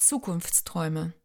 Zukunftsträume.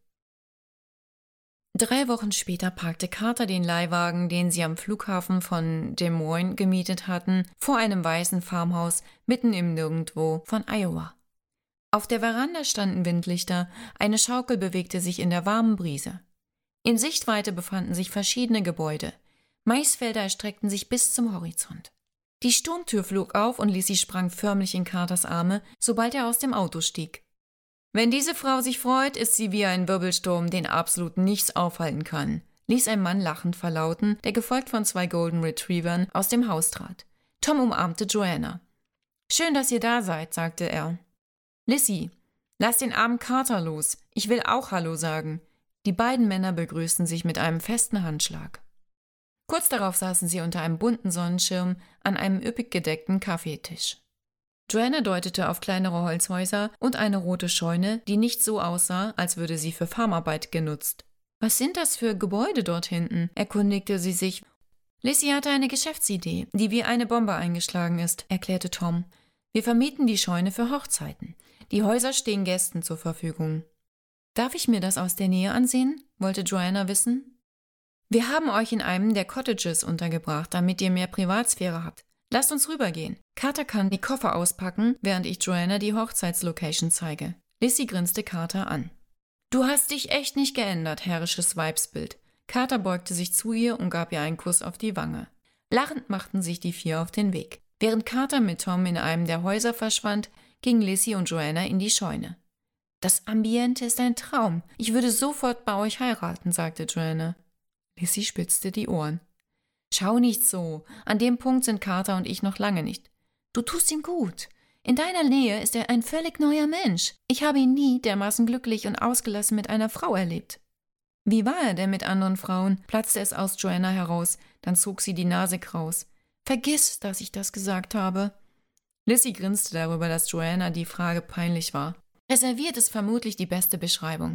3 Wochen später parkte Carter den Leihwagen, den sie am Flughafen von Des Moines gemietet hatten, vor einem weißen Farmhaus mitten im Nirgendwo von Iowa. Auf der Veranda standen Windlichter, eine Schaukel bewegte sich in der warmen Brise. In Sichtweite befanden sich verschiedene Gebäude. Maisfelder erstreckten sich bis zum Horizont. Die Sturmtür flog auf und Lizzie sprang förmlich in Carters Arme, sobald er aus dem Auto stieg. »Wenn diese Frau sich freut, ist sie wie ein Wirbelsturm, den absolut nichts aufhalten kann«, ließ ein Mann lachend verlauten, der gefolgt von 2 Golden Retrievern aus dem Haus trat. Tom umarmte Joanna. »Schön, dass ihr da seid«, sagte er. »Lizzie, lass den armen Carter los. Ich will auch Hallo sagen.« Die beiden Männer begrüßten sich mit einem festen Handschlag. Kurz darauf saßen sie unter einem bunten Sonnenschirm an einem üppig gedeckten Kaffeetisch. Joanna deutete auf kleinere Holzhäuser und eine rote Scheune, die nicht so aussah, als würde sie für Farmarbeit genutzt. »Was sind das für Gebäude dort hinten?« erkundigte sie sich. »Lizzie hatte eine Geschäftsidee, die wie eine Bombe eingeschlagen ist«, erklärte Tom. »Wir vermieten die Scheune für Hochzeiten. Die Häuser stehen Gästen zur Verfügung.« »Darf ich mir das aus der Nähe ansehen?« wollte Joanna wissen. »Wir haben euch in einem der Cottages untergebracht, damit ihr mehr Privatsphäre habt. Lasst uns rübergehen. Carter kann die Koffer auspacken, während ich Joanna die Hochzeitslocation zeige.« Lizzie grinste Carter an. »Du hast dich echt nicht geändert, herrisches Weibsbild.« Carter beugte sich zu ihr und gab ihr einen Kuss auf die Wange. Lachend machten sich die 4 auf den Weg. Während Carter mit Tom in einem der Häuser verschwand, gingen Lizzie und Joanna in die Scheune. »Das Ambiente ist ein Traum. Ich würde sofort bei euch heiraten«, sagte Joanna. Lizzie spitzte die Ohren. »Schau nicht so. An dem Punkt sind Carter und ich noch lange nicht. Du tust ihm gut. In deiner Nähe ist er ein völlig neuer Mensch. Ich habe ihn nie dermaßen glücklich und ausgelassen mit einer Frau erlebt.« »Wie war er denn mit anderen Frauen?« platzte es aus Joanna heraus. Dann zog sie die Nase kraus. »Vergiss, dass ich das gesagt habe.« Lizzie grinste darüber, dass Joanna die Frage peinlich war. Reserviert ist vermutlich die beste Beschreibung.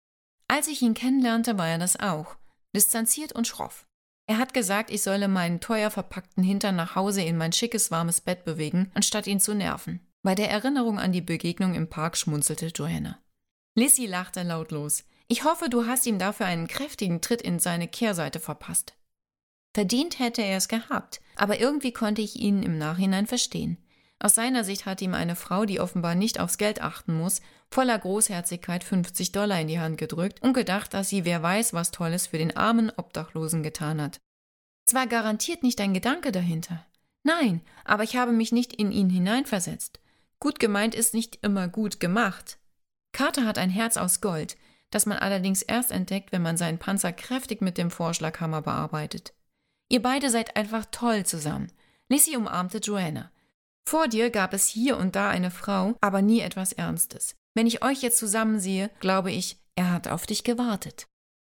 Als ich ihn kennenlernte, war er das auch. Distanziert und schroff. Er hat gesagt, ich solle meinen teuer verpackten Hintern nach Hause in mein schickes, warmes Bett bewegen, anstatt ihn zu nerven. Bei der Erinnerung an die Begegnung im Park schmunzelte Joanna. Lizzie lachte lautlos. »Ich hoffe, du hast ihm dafür einen kräftigen Tritt in seine Kehrseite verpasst.« Verdient hätte er es gehabt, aber irgendwie konnte ich ihn im Nachhinein verstehen. Aus seiner Sicht hatte ihm eine Frau, die offenbar nicht aufs Geld achten muss, voller Großherzigkeit $50 in die Hand gedrückt und gedacht, dass sie wer weiß was Tolles für den armen Obdachlosen getan hat. Es war garantiert nicht ein Gedanke dahinter. Nein, aber ich habe mich nicht in ihn hineinversetzt. Gut gemeint ist nicht immer gut gemacht. Carter hat ein Herz aus Gold, das man allerdings erst entdeckt, wenn man seinen Panzer kräftig mit dem Vorschlaghammer bearbeitet. Ihr beide seid einfach toll zusammen. Lizzie umarmte Joanna. Vor dir gab es hier und da eine Frau, aber nie etwas Ernstes. Wenn ich euch jetzt zusammen sehe, glaube ich, er hat auf dich gewartet.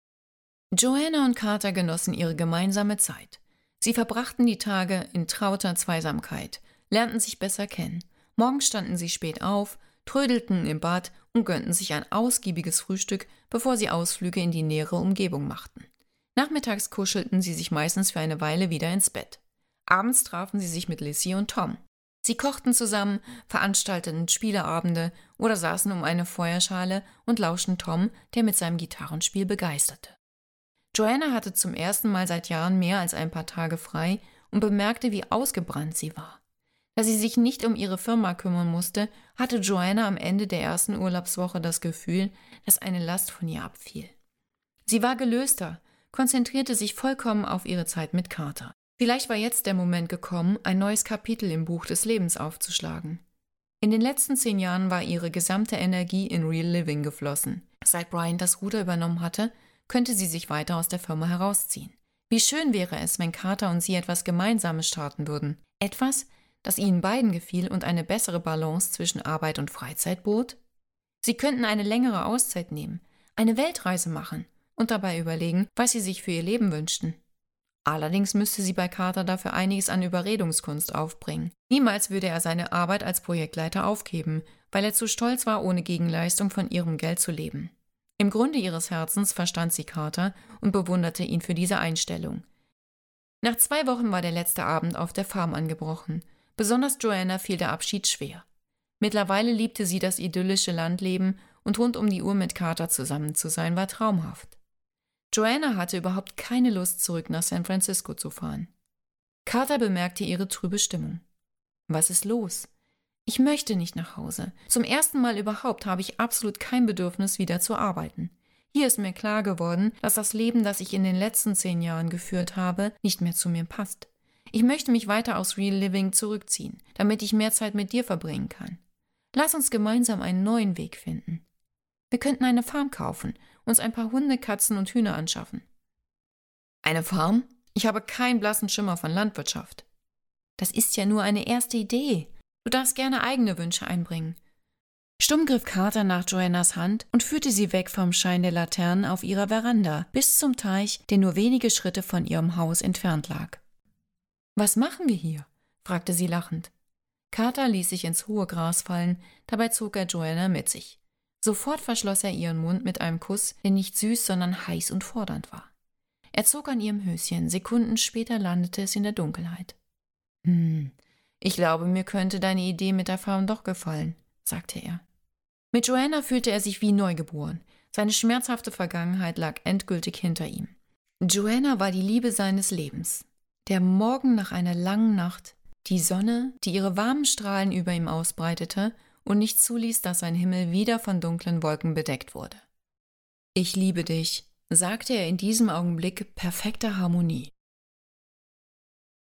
Joanna und Carter genossen ihre gemeinsame Zeit. Sie verbrachten die Tage in trauter Zweisamkeit, lernten sich besser kennen. Morgens standen sie spät auf, trödelten im Bad und gönnten sich ein ausgiebiges Frühstück, bevor sie Ausflüge in die nähere Umgebung machten. Nachmittags kuschelten sie sich meistens für eine Weile wieder ins Bett. Abends trafen sie sich mit Lizzie und Tom. Sie kochten zusammen, veranstalteten Spieleabende oder saßen um eine Feuerschale und lauschten Tom, der mit seinem Gitarrenspiel begeisterte. Joanna hatte zum ersten Mal seit Jahren mehr als ein paar Tage frei und bemerkte, wie ausgebrannt sie war. Da sie sich nicht um ihre Firma kümmern musste, hatte Joanna am Ende der ersten Urlaubswoche das Gefühl, dass eine Last von ihr abfiel. Sie war gelöster, konzentrierte sich vollkommen auf ihre Zeit mit Carter. Vielleicht war jetzt der Moment gekommen, ein neues Kapitel im Buch des Lebens aufzuschlagen. In den letzten 10 Jahren war ihre gesamte Energie in Real Living geflossen. Seit Brian das Ruder übernommen hatte, könnte sie sich weiter aus der Firma herausziehen. Wie schön wäre es, wenn Carter und sie etwas Gemeinsames starten würden. Etwas, das ihnen beiden gefiel und eine bessere Balance zwischen Arbeit und Freizeit bot? Sie könnten eine längere Auszeit nehmen, eine Weltreise machen und dabei überlegen, was sie sich für ihr Leben wünschten. Allerdings müsste sie bei Carter dafür einiges an Überredungskunst aufbringen. Niemals würde er seine Arbeit als Projektleiter aufgeben, weil er zu stolz war, ohne Gegenleistung von ihrem Geld zu leben. Im Grunde ihres Herzens verstand sie Carter und bewunderte ihn für diese Einstellung. Nach 2 Wochen war der letzte Abend auf der Farm angebrochen. Besonders Joanna fiel der Abschied schwer. Mittlerweile liebte sie das idyllische Landleben und rund um die Uhr mit Carter zusammen zu sein, war traumhaft. Joanna hatte überhaupt keine Lust, zurück nach San Francisco zu fahren. Carter bemerkte ihre trübe Stimmung. Was ist los? Ich möchte nicht nach Hause. Zum ersten Mal überhaupt habe ich absolut kein Bedürfnis, wieder zu arbeiten. Hier ist mir klar geworden, dass das Leben, das ich in den letzten 10 Jahren geführt habe, nicht mehr zu mir passt. Ich möchte mich weiter aus Real Living zurückziehen, damit ich mehr Zeit mit dir verbringen kann. Lass uns gemeinsam einen neuen Weg finden. Wir könnten eine Farm kaufen, uns ein paar Hunde, Katzen und Hühner anschaffen. Eine Farm? Ich habe keinen blassen Schimmer von Landwirtschaft. Das ist ja nur eine erste Idee. Du darfst gerne eigene Wünsche einbringen. Stumm griff Carter nach Joannas Hand und führte sie weg vom Schein der Laternen auf ihrer Veranda bis zum Teich, der nur wenige Schritte von ihrem Haus entfernt lag. »Was machen wir hier?« fragte sie lachend. Carter ließ sich ins hohe Gras fallen, dabei zog er Joanna mit sich. Sofort verschloss er ihren Mund mit einem Kuss, der nicht süß, sondern heiß und fordernd war. Er zog an ihrem Höschen, Sekunden später landete es in der Dunkelheit. Ich glaube, mir könnte deine Idee mit der Farm doch gefallen«, sagte er. Mit Joanna fühlte er sich wie neugeboren. Seine schmerzhafte Vergangenheit lag endgültig hinter ihm. Joanna war die Liebe seines Lebens. Der Morgen nach einer langen Nacht, die Sonne, die ihre warmen Strahlen über ihm ausbreitete und nicht zuließ, dass sein Himmel wieder von dunklen Wolken bedeckt wurde. »Ich liebe dich«, sagte er in diesem Augenblick perfekter Harmonie.